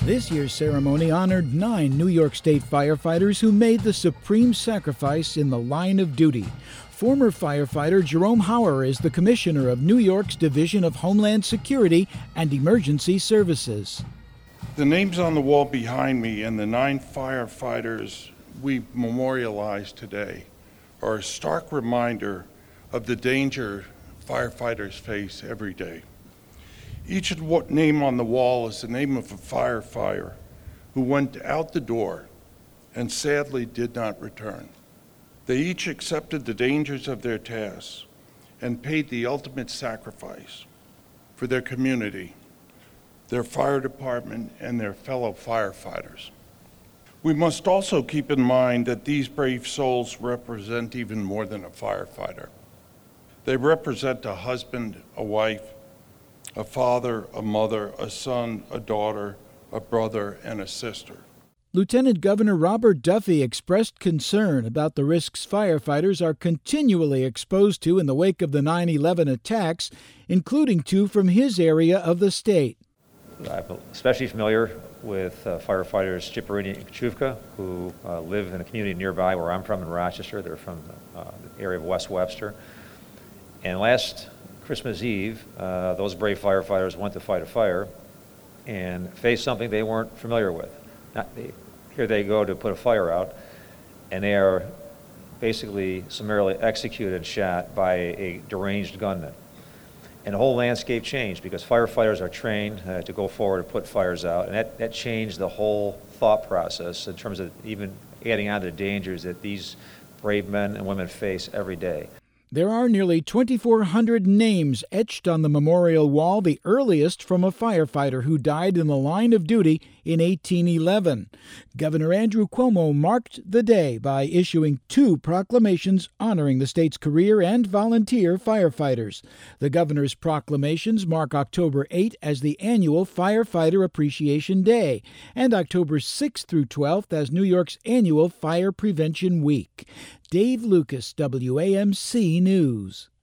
This year's ceremony honored 9 New York State firefighters who made the supreme sacrifice in the line of duty. Former firefighter Jerome Hauer is the commissioner of New York's Division of Homeland Security and Emergency Services. The names on the wall behind me and the 9 firefighters we memorialize today are a stark reminder of the danger firefighters face every day. Each name on the wall is the name of a firefighter who went out the door and sadly did not return. They each accepted the dangers of their tasks and paid the ultimate sacrifice for their community, their fire department, and their fellow firefighters. We must also keep in mind that these brave souls represent even more than a firefighter. They represent a husband, a wife, a father, a mother, a son, a daughter, a brother, and a sister. Lieutenant Governor Robert Duffy expressed concern about the risks firefighters are continually exposed to in the wake of the 9/11 attacks, including 2 from his area of the state. I'm especially familiar with firefighters Chiparini and Kachuvka, who live in a community nearby where I'm from in Rochester. They're from the area of West Webster. And last Christmas Eve, those brave firefighters went to fight a fire and faced something they weren't familiar with. Here they go to put a fire out, and they are basically summarily executed and shot by a deranged gunman. And the whole landscape changed because firefighters are trained to go forward and put fires out, and that changed the whole thought process in terms of even adding on to the dangers that these brave men and women face every day. There are nearly 2,400 names etched on the memorial wall, the earliest from a firefighter who died in the line of duty in 1811. Governor Andrew Cuomo marked the day by issuing 2 proclamations honoring the state's career and volunteer firefighters. The governor's proclamations mark October 8 as the annual Firefighter Appreciation Day and October 6 through 12th as New York's annual Fire Prevention Week. Dave Lucas, WAMC News.